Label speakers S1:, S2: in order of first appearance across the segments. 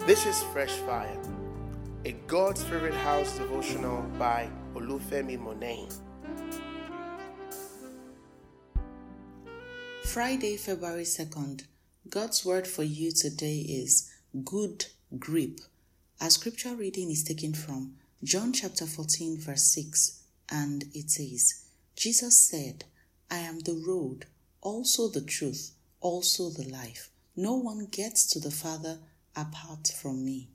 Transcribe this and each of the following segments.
S1: This is Fresh Fire, a God's Favorite House devotional by Olufemi Monet.
S2: Friday, February 2nd. God's word for you today is good grip. Our scripture reading is taken from John chapter 14 verse 6, and it says, Jesus said, I am the road, also the truth, also the life. No one gets to the Father apart from me.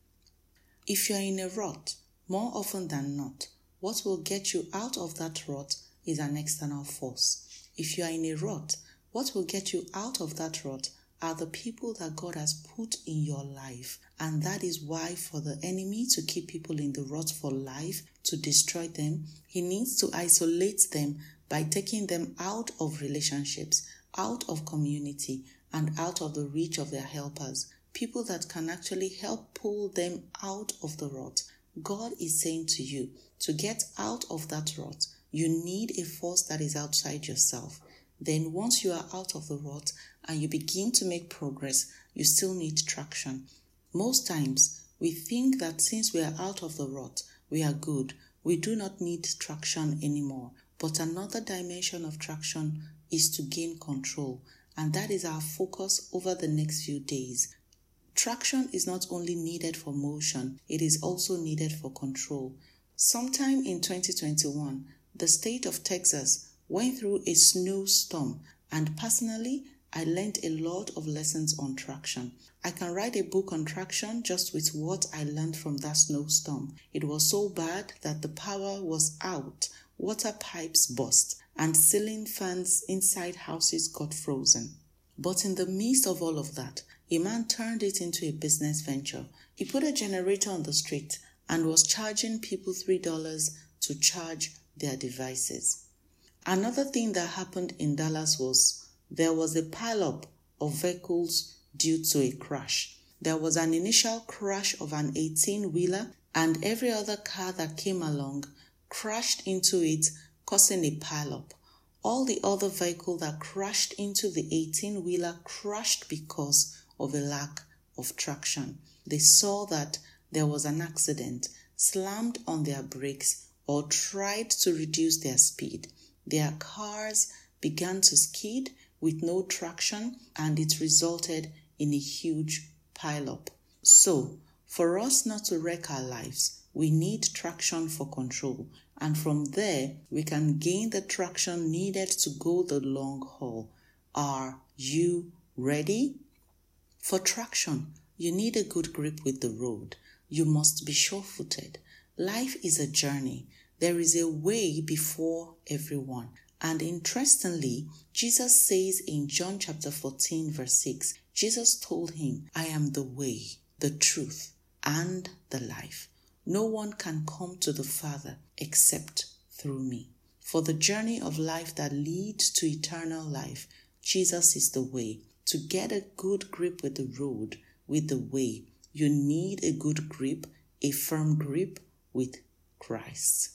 S2: If you are in a rut, more often than not, what will get you out of that rut is an external force. If you are in a rut, what will get you out of that rut are the people that God has put in your life. And that is why for the enemy to keep people in the rut for life, to destroy them, he needs to isolate them by taking them out of relationships, out of community, and out of the reach of their helpers. People that can actually help pull them out of the rut. God is saying to you, to get out of that rut, you need a force that is outside yourself. Then once you are out of the rut and you begin to make progress, you still need traction. Most times, we think that since we are out of the rut, we are good. We do not need traction anymore. But another dimension of traction is to gain control. And that is our focus over the next few days. Traction is not only needed for motion, it is also needed for control. Sometime in 2021, the state of Texas went through a snowstorm, and personally, I learned a lot of lessons on traction. I can write a book on traction just with what I learned from that snowstorm. It was so bad that the power was out, water pipes burst, and ceiling fans inside houses got frozen. But in the midst of all of that, a man turned it into a business venture. He put a generator on the street and was charging people $3 to charge their devices. Another thing that happened in Dallas was there was a pileup of vehicles due to a crash. There was an initial crash of an 18-wheeler, and every other car that came along crashed into it, causing a pileup. All the other vehicles that crashed into the 18-wheeler crashed because of a lack of traction. They saw that there was an accident, slammed on their brakes, or tried to reduce their speed. Their cars began to skid with no traction, and it resulted in a huge pileup. So, for us not to wreck our lives, we need traction for control, and from there, we can gain the traction needed to go the long haul. Are you ready? For traction, you need a good grip with the road. You must be sure-footed. Life is a journey. There is a way before everyone. And interestingly, Jesus says in John chapter 14 verse 6, Jesus told him, I am the way, the truth, and the life. No one can come to the Father except through me. For the journey of life that leads to eternal life, Jesus is the way. To get a good grip with the road, with the way, you need a good grip, a firm grip with Christ.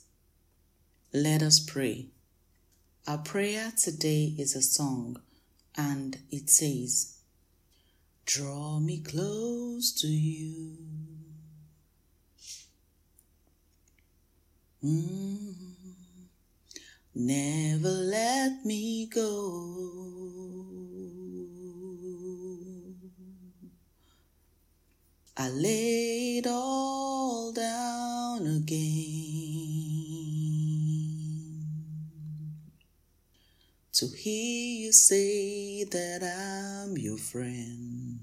S2: Let us pray. Our prayer today is a song, and it says, Draw me close to you. Never let me go. I lay it all down again to hear you say that I'm your friend.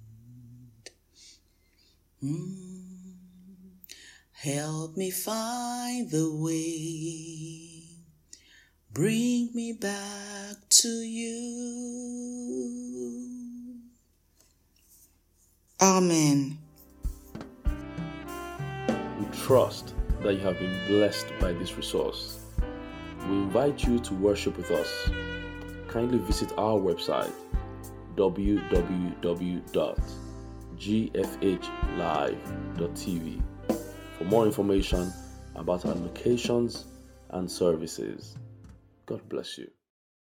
S2: Help me find the way. Bring me back to you. Amen.
S3: We trust that you have been blessed by this resource. We invite you to worship with us. Kindly visit our website www.gfhlive.tv for more information about our locations and services. God bless you.